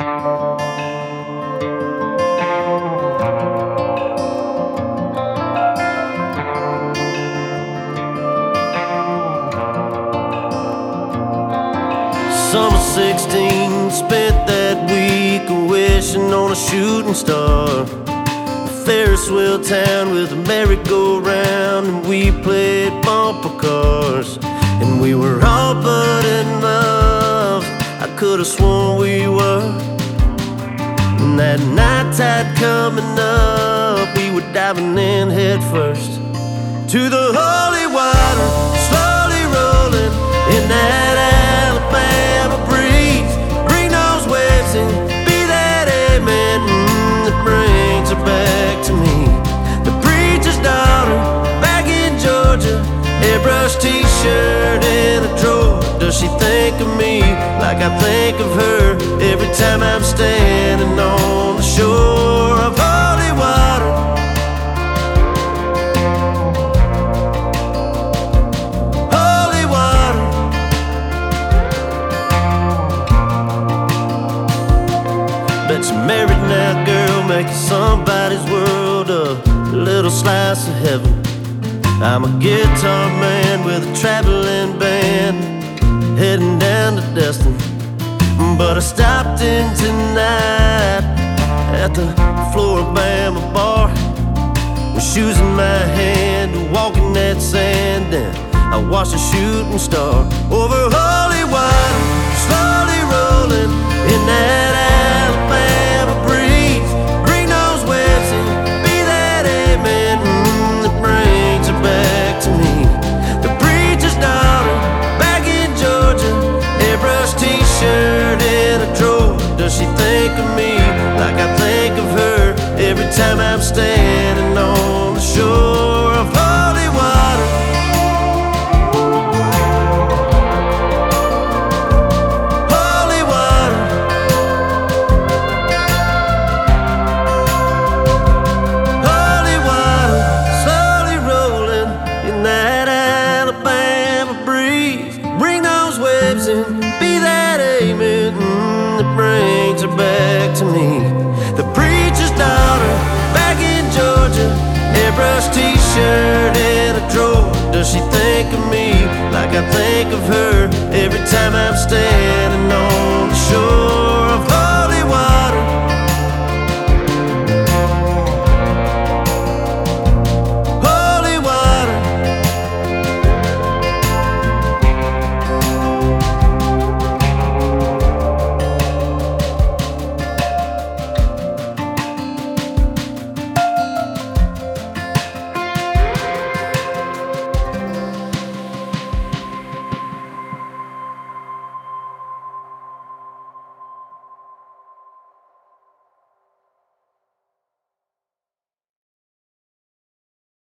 Summer 16, spent that week wishing on a shooting star. A Ferris wheel town with a merry-go-round, and we played bumper cars. And we were all but in love, I could've sworn we were. And that night tide coming up, we were diving in head first to the holy water, slowly rolling in that Alabama breeze. Bring those waves in, be that amen that brings her back to me. The preacher's daughter, back in Georgia, airbrush t-shirt and a drawer. Does she think of me like I think of her every time I'm standing on the shore of holy water? Holy water. Bet you're married now, girl, making somebody's world a little slice of heaven. I'm a guitar man with a traveling band, heading down to Destin. But I stopped in tonight at the Floribama bar, with shoes in my hand, walking that sand. And I watched a shooting star over holy water, slowly rolling in that Alabama breeze. Bring those waves in, be that amen that brings her back to me. The preacher's daughter, back in Georgia, airbrush t-shirt and a drawer. Does she think of me like I think of her every time I'm standing on the shore of holy water? Holy water. Holy water, slowly rolling in that Alabama breeze. Bring those waves in, be that amen that brings her back to me. The preacher's daughter, back in Georgia, airbrush t-shirt and a drawer. Does she think of me like I think of her every time I'm standing on the shore?